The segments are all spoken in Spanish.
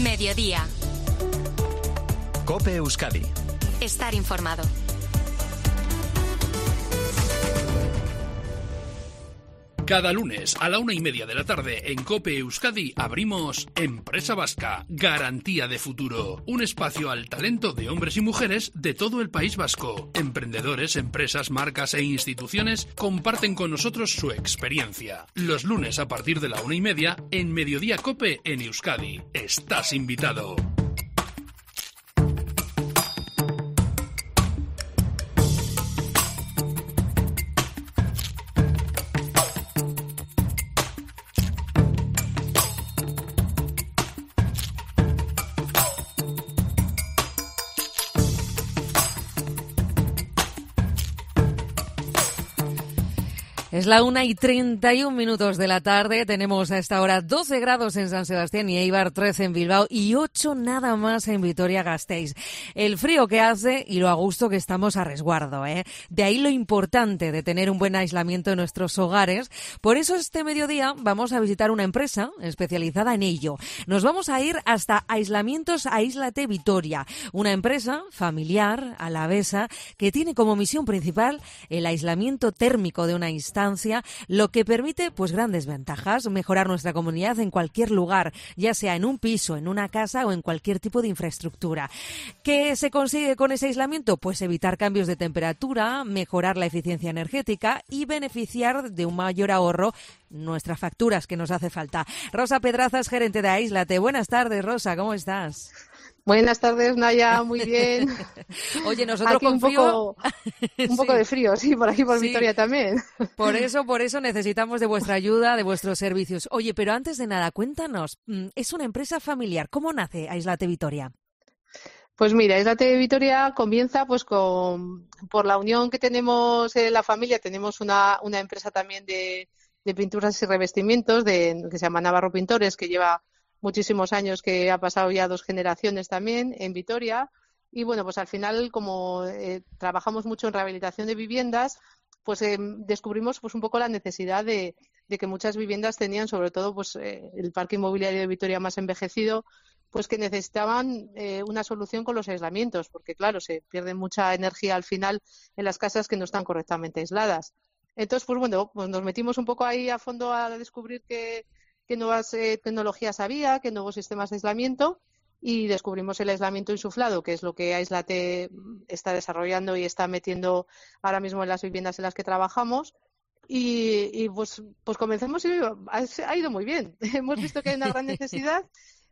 Mediodía. COPE Euskadi. Estar informado. Cada lunes a la 1:30 de la tarde en COPE Euskadi abrimos Empresa Vasca, Garantía de Futuro. Un espacio al talento de hombres y mujeres de todo el País Vasco. Emprendedores, empresas, marcas e instituciones comparten con nosotros su experiencia. Los lunes a partir de la 1:30 en Mediodía COPE en Euskadi. Estás invitado. Es la 1:31 de la tarde, tenemos a esta hora 12 grados en San Sebastián y Eibar, 13 en Bilbao y 8 nada más en Vitoria-Gasteiz. El frío que hace y lo a gusto que estamos a resguardo, ¿eh? De ahí lo importante de tener un buen aislamiento en nuestros hogares. Por eso este mediodía vamos a visitar una empresa especializada en ello. Nos vamos a ir hasta Aislamientos Aíslate Vitoria, una empresa familiar, alavesa, que tiene como misión principal el aislamiento térmico de una instancia, lo que permite pues grandes ventajas, mejorar nuestra comunidad en cualquier lugar, ya sea en un piso, en una casa o en cualquier tipo de infraestructura. ¿Qué se consigue con ese aislamiento? Pues evitar cambios de temperatura, mejorar la eficiencia energética y beneficiar de un mayor ahorro nuestras facturas que nos hace falta. Rosa Pedrazas, gerente de Aíslate. Buenas tardes, Rosa, ¿cómo estás? Buenas tardes, Naya, muy bien. Oye, nosotros aquí con frío... un poco de frío, sí, por aquí por sí. Vitoria también. Por eso necesitamos de vuestra ayuda, de vuestros servicios. Oye, pero antes de nada, cuéntanos, es una empresa familiar. ¿Cómo nace Aíslate Vitoria? Pues mira, Aíslate Vitoria comienza pues por la unión que tenemos en la familia. Tenemos una empresa también de pinturas y revestimientos que se llama Navarro Pintores, que lleva muchísimos años, que ha pasado ya 2 generaciones también en Vitoria. Y bueno, pues al final, como trabajamos mucho en rehabilitación de viviendas, pues descubrimos pues un poco la necesidad de que muchas viviendas tenían, sobre todo pues el parque inmobiliario de Vitoria más envejecido, pues que necesitaban una solución con los aislamientos, porque claro, se pierde mucha energía al final en las casas que no están correctamente aisladas. Entonces, pues bueno, pues nos metimos un poco ahí a fondo a descubrir qué nuevas tecnologías había, qué nuevos sistemas de aislamiento, y descubrimos el aislamiento insuflado, que es lo que Aíslate está desarrollando y está metiendo ahora mismo en las viviendas en las que trabajamos. Y pues comencemos y ha ido muy bien. Hemos visto que hay una gran necesidad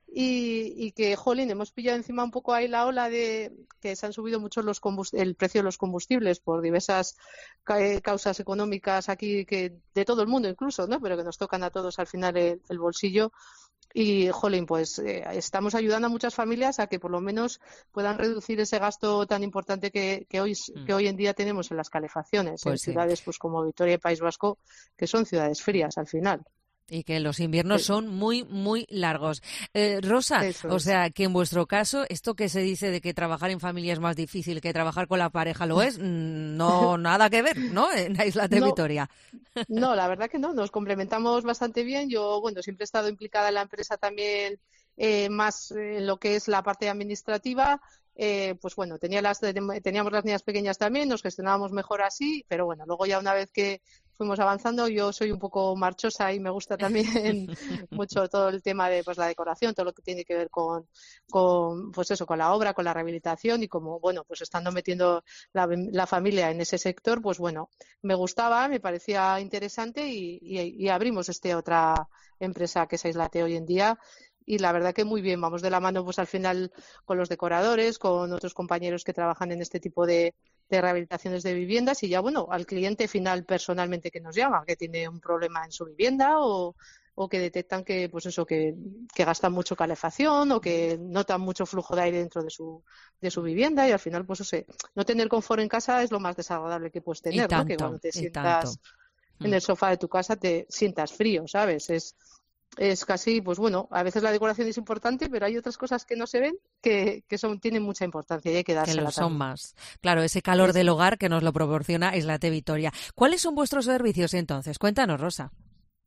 y que, jolín, hemos pillado encima un poco ahí la ola de que se han subido mucho el precio de los combustibles por diversas causas económicas aquí, que de todo el mundo incluso, ¿no? Pero que nos tocan a todos al final el bolsillo. Y, jolín, pues estamos ayudando a muchas familias a que por lo menos puedan reducir ese gasto tan importante que hoy en día tenemos en las calefacciones, pues en sí. ciudades pues como Vitoria y País Vasco, que son ciudades frías al final. Y que los inviernos son muy, muy largos. Rosa, o sea, que en vuestro caso, esto que se dice de que trabajar en familia es más difícil que trabajar con la pareja lo es, no, nada que ver, ¿no? En Aíslate Vitoria. No, la verdad que no, nos complementamos bastante bien. Yo, bueno, siempre he estado implicada en la empresa también, más en lo que es la parte administrativa. Pues bueno, teníamos las niñas pequeñas también, nos gestionábamos mejor así, pero bueno, luego ya una vez que fuimos avanzando, yo soy un poco marchosa y me gusta también mucho todo el tema de pues la decoración, todo lo que tiene que ver con pues eso, con la obra, con la rehabilitación, y como bueno, pues estando metiendo la familia en ese sector, pues bueno, me gustaba, me parecía interesante y abrimos otra empresa que es Aíslate hoy en día. Y la verdad que muy bien, vamos de la mano pues al final con los decoradores, con otros compañeros que trabajan en este tipo de rehabilitaciones de viviendas, y ya bueno, al cliente final personalmente que nos llama, que tiene un problema en su vivienda o que detectan que pues eso, que gastan mucho calefacción o que notan mucho flujo de aire dentro de su vivienda, y al final pues no tener confort en casa es lo más desagradable que puedes tener, tanto, ¿no? Que cuando te sientas en el sofá de tu casa te sientas frío, ¿sabes? Es casi, pues bueno, a veces la decoración es importante, pero hay otras cosas que no se ven que tienen mucha importancia y hay que dársela. Que lo son también. más. Claro, ese calor del hogar que nos lo proporciona Aíslate Vitoria. ¿Cuáles son vuestros servicios entonces? Cuéntanos, Rosa.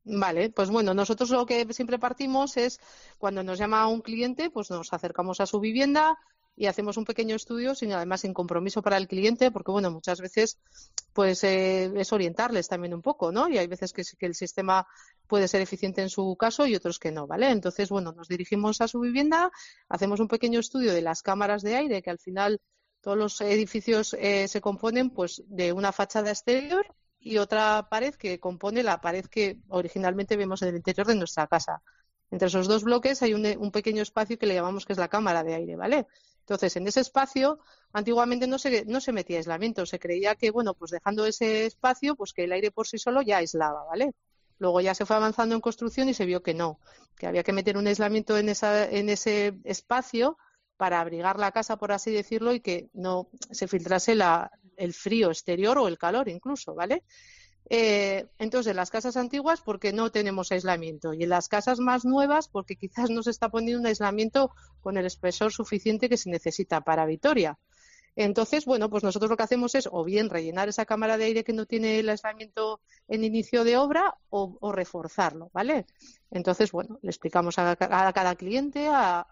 Vale, pues bueno, nosotros lo que siempre partimos es cuando nos llama un cliente, pues nos acercamos a su vivienda y hacemos un pequeño estudio, sin además sin compromiso para el cliente, porque bueno, muchas veces pues es orientarles también un poco, ¿no? Y hay veces que sí que el sistema puede ser eficiente en su caso y otros que no, ¿vale? Entonces, bueno, nos dirigimos a su vivienda, hacemos un pequeño estudio de las cámaras de aire, que al final todos los edificios se componen pues de una fachada exterior y otra pared que compone la pared que originalmente vemos en el interior de nuestra casa. Entre esos dos bloques hay un pequeño espacio que le llamamos que es la cámara de aire, ¿vale? Entonces, en ese espacio, antiguamente no se metía aislamiento, se creía que, bueno, pues dejando ese espacio, pues que el aire por sí solo ya aislaba, ¿vale? Luego ya se fue avanzando en construcción y se vio que no, que había que meter un aislamiento en ese espacio para abrigar la casa, por así decirlo, y que no se filtrase el frío exterior o el calor incluso, ¿vale? Entonces, en las casas antiguas, porque no tenemos aislamiento, y en las casas más nuevas, porque quizás no se está poniendo un aislamiento con el espesor suficiente que se necesita para Vitoria. Entonces, bueno, pues nosotros lo que hacemos es o bien rellenar esa cámara de aire que no tiene el aislamiento en inicio de obra o reforzarlo, ¿vale? Entonces, bueno, le explicamos a cada cliente, a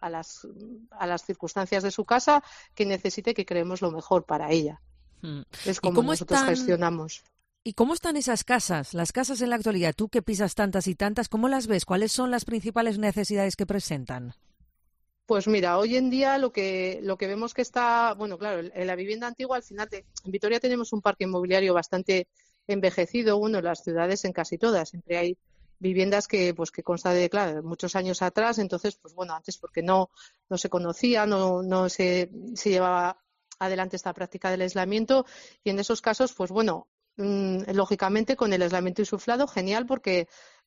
las circunstancias de su casa, que necesite, que creemos lo mejor para ella. Es como nosotros gestionamos. ¿Y cómo están esas casas, las casas en la actualidad? Tú que pisas tantas y tantas, ¿cómo las ves? ¿Cuáles son las principales necesidades que presentan? Pues mira, hoy en día lo que vemos que está, bueno, claro, en la vivienda antigua, al final, en Vitoria tenemos un parque inmobiliario bastante envejecido, bueno, en las ciudades en casi todas, siempre hay viviendas que consta de, claro, muchos años atrás, entonces, pues bueno, antes porque no se conocía, no se llevaba adelante esta práctica del aislamiento, y en esos casos, pues bueno, lógicamente con el aislamiento insuflado, genial, porque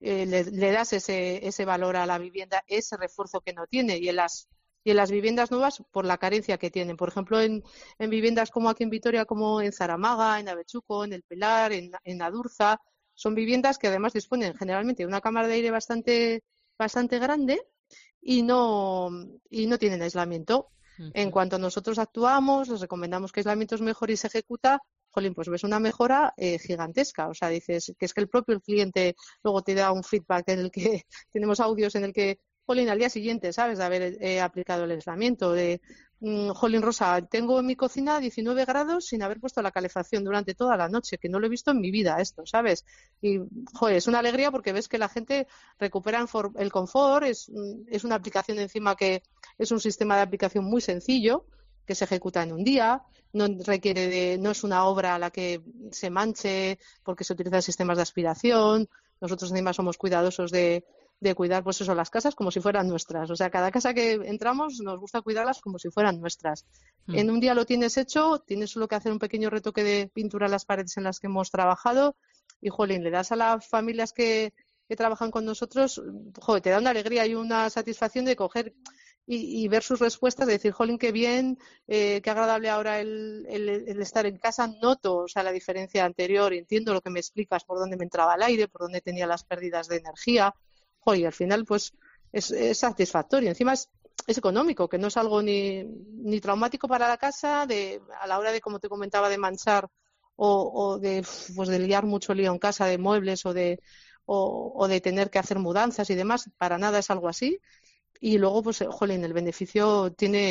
le das ese valor a la vivienda, ese refuerzo que no tiene, y en las viviendas nuevas por la carencia que tienen. Por ejemplo, en viviendas como aquí en Vitoria, como en Zaramaga, en Avechuco, en El Pilar, en Adurza, son viviendas que además disponen generalmente de una cámara de aire bastante grande y no tienen aislamiento. Uh-huh. En cuanto nosotros actuamos, les recomendamos que aislamiento es mejor y se ejecuta, jolín, pues ves una mejora gigantesca. O sea, dices que es que el propio cliente luego te da un feedback en el que tenemos audios en el que, jolín, al día siguiente, ¿sabes?, de haber aplicado el aislamiento, de jolín, Rosa, tengo en mi cocina 19 grados sin haber puesto la calefacción durante toda la noche, que no lo he visto en mi vida esto, ¿sabes? Y, joder, es una alegría porque ves que la gente recupera el confort, es una aplicación encima que es un sistema de aplicación muy sencillo, que se ejecuta en un día, no es una obra a la que se manche porque se utilizan sistemas de aspiración. Nosotros encima somos cuidadosos de cuidar, pues eso, las casas como si fueran nuestras. O sea, cada casa que entramos nos gusta cuidarlas como si fueran nuestras. En un día lo tienes hecho, tienes solo que hacer un pequeño retoque de pintura en las paredes en las que hemos trabajado y, jolín, le das a las familias que trabajan con nosotros, joder, te da una alegría y una satisfacción de coger y ver sus respuestas, de decir, jolín, qué bien, qué agradable ahora el estar en casa. Noto, o sea, la diferencia anterior, entiendo lo que me explicas, por dónde me entraba el aire, por dónde tenía las pérdidas de energía. Joder, y al final, pues, es satisfactorio. Encima es económico, que no es algo ni traumático para la casa, a la hora de, como te comentaba, de manchar o de liar mucho lío en casa de muebles o de tener que hacer mudanzas y demás. Para nada es algo así. Y luego, pues, jolín, el beneficio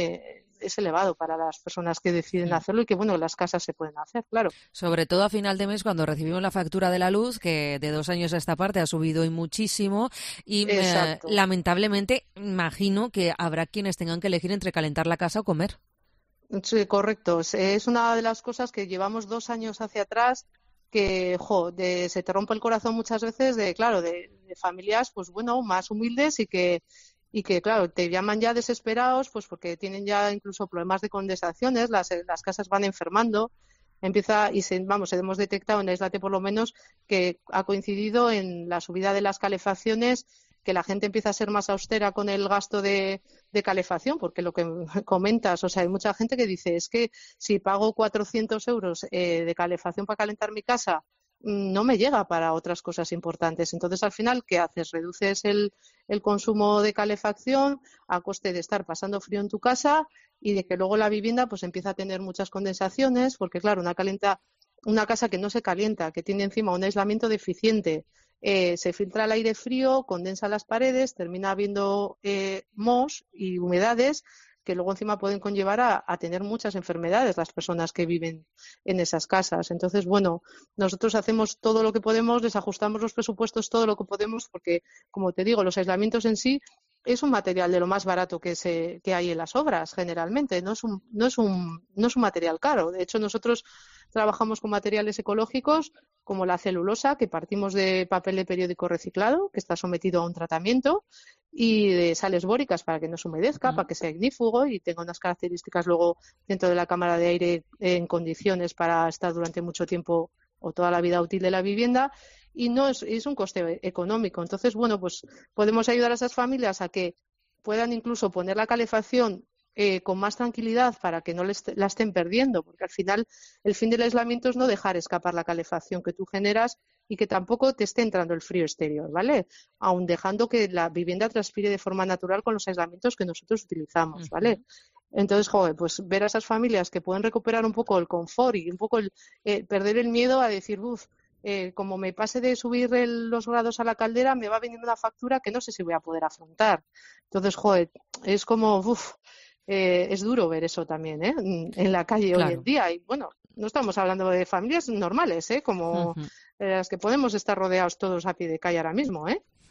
es elevado para las personas que deciden hacerlo y que, bueno, las casas se pueden hacer, claro. Sobre todo a final de mes, cuando recibimos la factura de la luz, que de 2 años a esta parte ha subido y muchísimo, y lamentablemente imagino que habrá quienes tengan que elegir entre calentar la casa o comer. Sí, correcto. Es una de las cosas que llevamos 2 años hacia atrás que, se te rompe el corazón muchas veces de familias, pues bueno, más humildes y que, claro, te llaman ya desesperados, pues porque tienen ya incluso problemas de condensaciones, las casas van enfermando, hemos detectado en Aislate por lo menos que ha coincidido en la subida de las calefacciones, que la gente empieza a ser más austera con el gasto de calefacción, porque lo que comentas, o sea, hay mucha gente que dice, es que si pago 400 euros de calefacción para calentar mi casa, no me llega para otras cosas importantes. Entonces, al final, ¿qué haces? Reduces el consumo de calefacción a coste de estar pasando frío en tu casa y de que luego la vivienda pues empieza a tener muchas condensaciones, porque claro, una casa que no se calienta, que tiene encima un aislamiento deficiente, se filtra el aire frío, condensa las paredes, termina habiendo moho y humedades que luego encima pueden conllevar a tener muchas enfermedades las personas que viven en esas casas. Entonces, bueno, nosotros hacemos todo lo que podemos, les ajustamos los presupuestos todo lo que podemos, porque, como te digo, los aislamientos en sí es un material de lo más barato que hay en las obras, generalmente. No es un material caro. De hecho, nosotros trabajamos con materiales ecológicos como la celulosa, que partimos de papel de periódico reciclado, que está sometido a un tratamiento, y de sales bóricas para que no se humedezca, para que sea ignífugo y tenga unas características luego dentro de la cámara de aire en condiciones para estar durante mucho tiempo o toda la vida útil de la vivienda, y no es un coste económico. Entonces, bueno, pues podemos ayudar a esas familias a que puedan incluso poner la calefacción con más tranquilidad para que no la estén perdiendo, porque al final el fin del aislamiento es no dejar escapar la calefacción que tú generas y que tampoco te esté entrando el frío exterior, ¿vale? Aun dejando que la vivienda transpire de forma natural con los aislamientos que nosotros utilizamos, ¿vale? Entonces, joder, pues ver a esas familias que pueden recuperar un poco el confort y un poco perder el miedo a decir, como me pase de subir los grados a la caldera, me va viniendo una factura que no sé si voy a poder afrontar. Entonces, joder, es como, es duro ver eso también, en la calle hoy en día. Y bueno, no estamos hablando de familias normales, como las que podemos estar rodeados todos a pie de calle ahora mismo,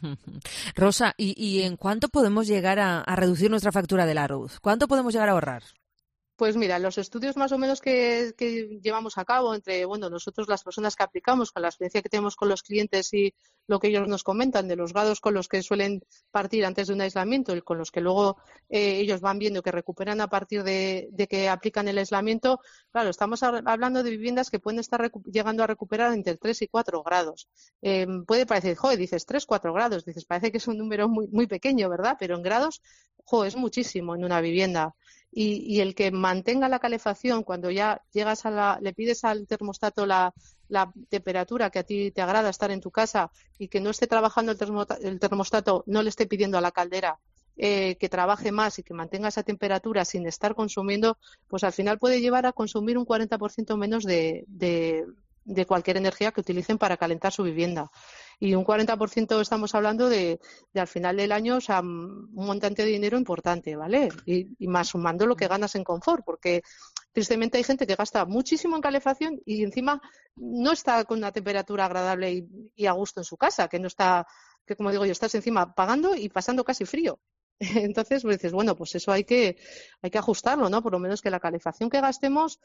Rosa, ¿y en cuánto podemos llegar a reducir nuestra factura de la luz? ¿Cuánto podemos llegar a ahorrar? Pues mira, los estudios más o menos que llevamos a cabo entre, nosotros las personas que aplicamos, con la experiencia que tenemos con los clientes y lo que ellos nos comentan de los grados con los que suelen partir antes de un aislamiento y con los que luego ellos van viendo que recuperan a partir de que aplican el aislamiento, claro, estamos hablando de viviendas que pueden estar llegando a recuperar entre 3 y 4 grados. Puede parecer, dices 3, 4 grados, dices, parece que es un número muy, muy pequeño, ¿verdad? Pero en grados, es muchísimo en una vivienda. Y el que mantenga la calefacción cuando ya llegas le pides al termostato la temperatura que a ti te agrada estar en tu casa y que no esté trabajando el termostato, no le esté pidiendo a la caldera que trabaje más y que mantenga esa temperatura sin estar consumiendo, pues al final puede llevar a consumir un 40% menos de cualquier energía que utilicen para calentar su vivienda. Y un 40% estamos hablando de al final del año, o sea, un montante de dinero importante, ¿vale? Y más sumando lo que ganas en confort, porque tristemente hay gente que gasta muchísimo en calefacción y encima no está con una temperatura agradable y a gusto en su casa, que no está, que como digo yo, estás encima pagando y pasando casi frío. Entonces, pues dices, bueno, pues eso hay que ajustarlo, ¿no? Por lo menos que la calefacción que gastemos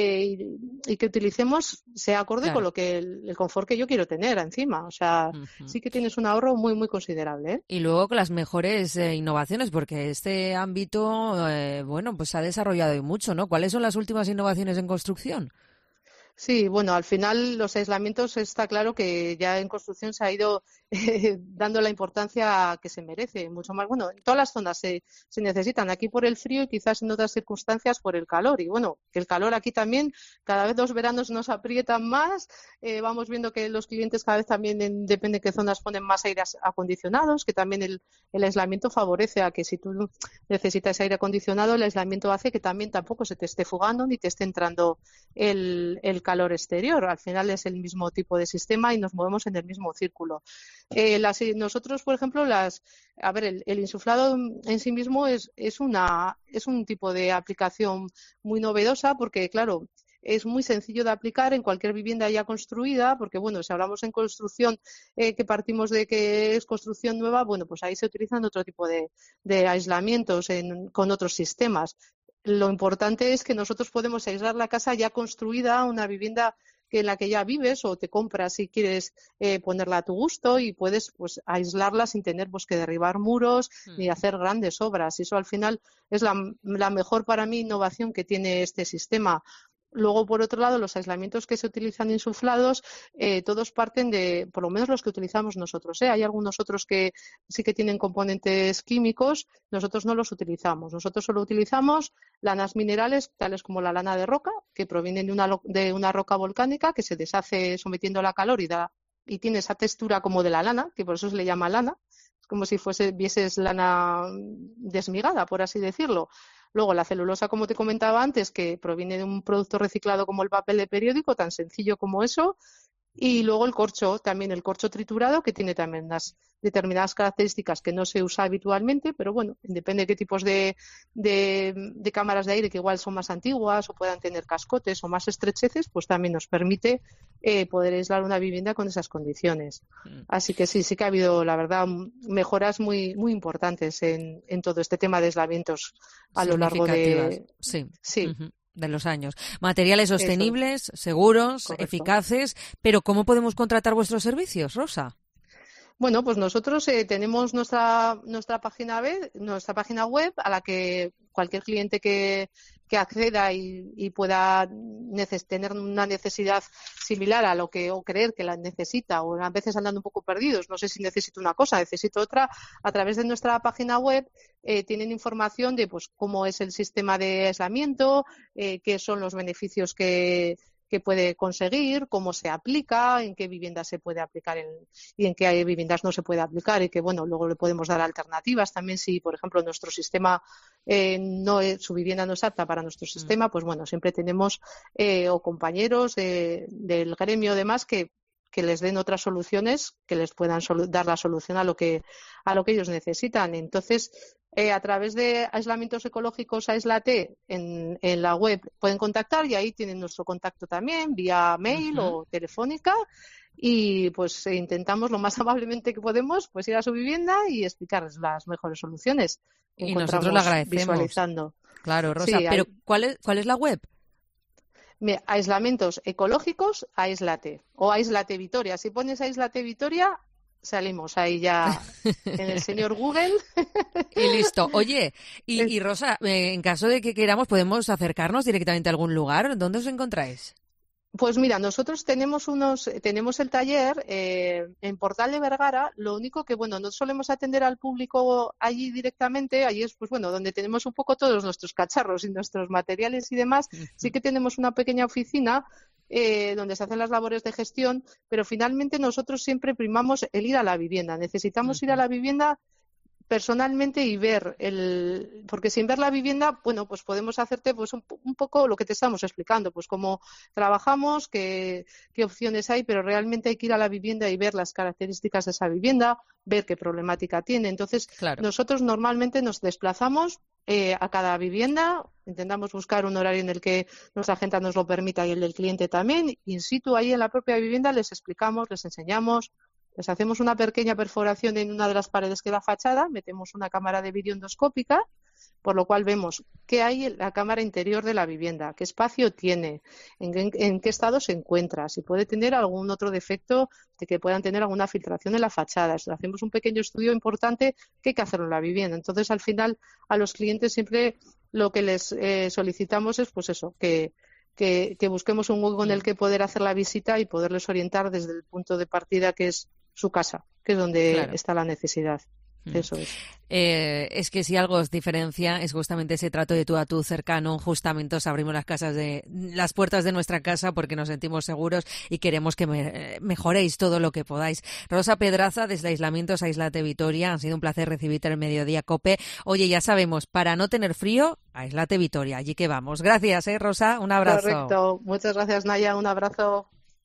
y que utilicemos sea acorde con lo que el confort que yo quiero tener encima. O sea, sí que tienes un ahorro muy, muy considerable, ¿eh? Y luego con las mejores innovaciones, porque este ámbito, pues se ha desarrollado y mucho, ¿no? ¿Cuáles son las últimas innovaciones en construcción? Sí, bueno, al final los aislamientos está claro que ya en construcción se ha ido dando la importancia que se merece, mucho más. Bueno, en todas las zonas se necesitan, aquí por el frío y quizás en otras circunstancias por el calor. Y bueno, que el calor aquí también, cada vez los veranos nos aprietan más, vamos viendo que los clientes cada vez también, depende de qué zonas, ponen más aires acondicionados, que también el aislamiento favorece a que si tú necesitas aire acondicionado, el aislamiento hace que también tampoco se te esté fugando ni te esté entrando el calor exterior. Al final es el mismo tipo de sistema y nos movemos en el mismo círculo. Nosotros, por ejemplo, el insuflado en sí mismo es un tipo de aplicación muy novedosa porque, claro, es muy sencillo de aplicar en cualquier vivienda ya construida, porque, bueno, si hablamos en construcción que partimos de que es construcción nueva, bueno, pues ahí se utilizan otro tipo de aislamientos con otros sistemas. Lo importante es que nosotros podemos aislar la casa ya construida, una vivienda en la que ya vives o te compras si quieres ponerla a tu gusto y puedes pues aislarla sin tener que derribar muros ni hacer grandes obras. Y eso al final es la mejor para mí innovación que tiene este sistema. Luego, por otro lado, los aislamientos que se utilizan insuflados, todos parten de, por lo menos los que utilizamos nosotros. Hay algunos otros que sí que tienen componentes químicos, nosotros no los utilizamos. Nosotros solo utilizamos lanas minerales, tales como la lana de roca, que provienen de una roca volcánica que se deshace sometiendo la calor y tiene esa textura como de la lana, que por eso se le llama lana. Es como si vieses lana desmigada, por así decirlo. Luego, la celulosa, como te comentaba antes, que proviene de un producto reciclado como el papel de periódico, tan sencillo como eso, Y luego el corcho triturado, que tiene también unas determinadas características que no se usa habitualmente, pero bueno, depende de qué tipos de cámaras de aire, que igual son más antiguas o puedan tener cascotes o más estrecheces, pues también nos permite poder aislar una vivienda con esas condiciones. Así que sí que ha habido, la verdad, mejoras muy, muy importantes en todo este tema de aislamientos a lo largo de... Sí. De los años. Materiales sostenibles, seguros, correcto, eficaces, pero ¿cómo podemos contratar vuestros servicios, Rosa? Bueno, pues nosotros tenemos nuestra página web a la que cualquier cliente que acceda y pueda tener una necesidad similar a lo que o creer que la necesita, o a veces andando un poco perdidos, no sé si necesito una cosa, necesito otra, a través de nuestra página web tienen información de pues cómo es el sistema de aislamiento, qué son los beneficios que puede conseguir, cómo se aplica, en qué viviendas se puede aplicar y en qué viviendas no se puede aplicar, y que bueno, luego le podemos dar alternativas también si, por ejemplo, nuestro sistema su vivienda no es apta para nuestro sistema, pues bueno, siempre tenemos o compañeros del gremio demás que les den otras soluciones que les puedan dar la solución a lo que ellos necesitan. Entonces, a través de aislamientos ecológicos Aislate en la web pueden contactar, y ahí tienen nuestro contacto también vía mail o telefónica, y pues intentamos lo más amablemente que podemos pues ir a su vivienda y explicarles las mejores soluciones. Y nosotros lo agradecemos. Visualizando. Claro, Rosa, sí, pero ¿cuál es la web? Aislamientos ecológicos Aislate o Aislate Vitoria. Si pones Aislate Vitoria, salimos ahí ya en el señor Google. Y listo. Oye, y Rosa, en caso de que queramos, ¿podemos acercarnos directamente a algún lugar? ¿Dónde os encontráis? Pues mira, nosotros tenemos el taller en Portal de Vergara. Lo único que, bueno, no solemos atender al público allí directamente. Allí es, pues bueno, donde tenemos un poco todos nuestros cacharros y nuestros materiales y demás. Sí que tenemos una pequeña oficina donde se hacen las labores de gestión, pero finalmente nosotros siempre primamos el ir a la vivienda. Necesitamos ir a la vivienda personalmente y ver porque sin ver la vivienda, bueno, pues podemos hacerte pues un poco lo que te estamos explicando, pues cómo trabajamos, qué opciones hay, pero realmente hay que ir a la vivienda y ver las características de esa vivienda, ver qué problemática tiene. Entonces, claro, nosotros normalmente nos desplazamos a cada vivienda, intentamos buscar un horario en el que nuestra agenda nos lo permita y el del cliente también, in situ ahí en la propia vivienda les explicamos, les enseñamos. Les hacemos una pequeña perforación en una de las paredes que da fachada, metemos una cámara de vídeo endoscópica, por lo cual vemos qué hay en la cámara interior de la vivienda, qué espacio tiene, en qué estado se encuentra, si puede tener algún otro defecto de que puedan tener alguna filtración en la fachada. Hacemos un pequeño estudio importante que hay que hacerlo en la vivienda. Entonces, al final, a los clientes siempre lo que les solicitamos es, pues eso, que busquemos un hueco en el que poder hacer la visita y poderles orientar desde el punto de partida que es su casa, que es donde está la necesidad. Eso es. Es que si algo os diferencia es justamente ese trato de tú a tú cercano. Justamente os abrimos las puertas de nuestra casa porque nos sentimos seguros y queremos que mejoréis todo lo que podáis. Rosa Pedraza, desde Aislamientos Aislate Vitoria, ha sido un placer recibirte en el Mediodía COPE. Oye, ya sabemos, para no tener frío, Aislate Vitoria, allí que vamos. Gracias, Rosa, un abrazo. Correcto, muchas gracias, Naya, un abrazo.